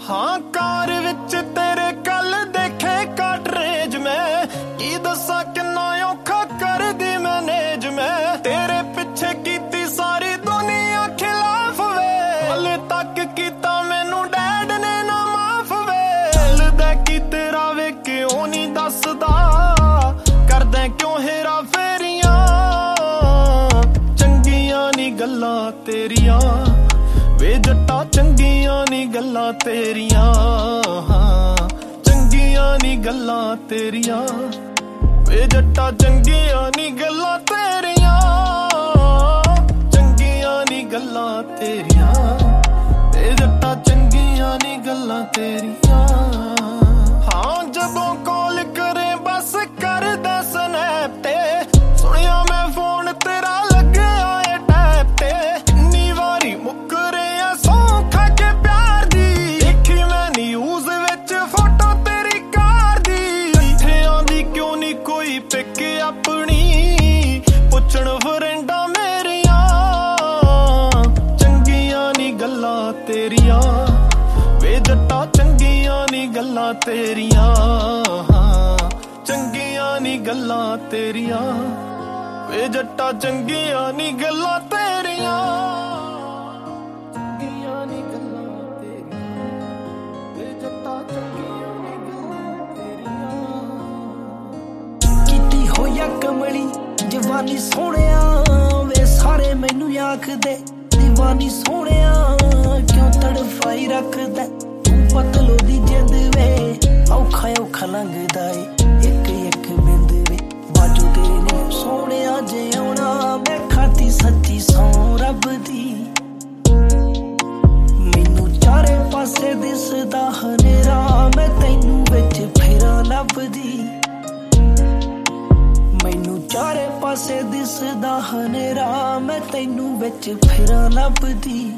हाँ car which तेरे कल देखे काटरेज में की दसा किन्ना औखा कर दी मैनेज में तेरे पिछे कीती सारी दुनिया खिलाफ वे हले तक कीता मैनू डैड ने ना माफ वे चलदा की तेरा वे क्यों नहीं दसदा करदा क्यों हेरा फेरियां चंगियां नी गल्लां तेरियां वे जट्टा चंगियां नी गल्लां तेरियां चंगियां नी गल्लां तेरियां वे जट्टा चंगियां नी गल्लां तेरियां चंगियां नी गल्लां तेरियां वे जट्टा चंगियां नी गल्लां तेरियां हाँ जदों कॉल करे बस कर दे स्नैप ते सुनिया मैं फोन तेरा लगे आए टैप ते इन्नी वारी मुकरे सौ खा के प्यार दी देखी मैं न्यूज़ विच फोटो तेरी कार दी इत्थे आंदी क्यों नी कोई पिक अपनी पुछण फ्रेंडा मेरियां चंगियां नी गल्लां तेरियां वे जट्टा चंगियां नी गल्लां तेरियां चंगियां नी गल्लां तेरियां वे जट्टा चंगियां नी गल्लां तेरियां चंगियां नी गल्लां तेरियां वे जट्टा चंगियां नी गल्लां तेरियां किती होया कमली जवानी सोहणिया वे सारे मैनू आखदे दीवानी सोहणिया क्यों तड़फाई रखदा पतलो दी जिंद वे औखा औखा लंघदा ए एक एक बिंद वे बाजू तेरे ने सोहणिया जे आउणा मैं खाती सच्ची सौ रब दी मैनू चारे पासे दिसदा हनेरा मैं तैनू विच फेरां लभदी मैनू चारे पासे दिसदा हनेरा मैं तैनू विच फेरां लभदी